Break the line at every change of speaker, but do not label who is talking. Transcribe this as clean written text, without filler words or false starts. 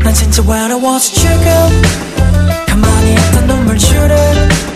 난 진짜 외로워서 지금 가만히 있던 눈물 줄을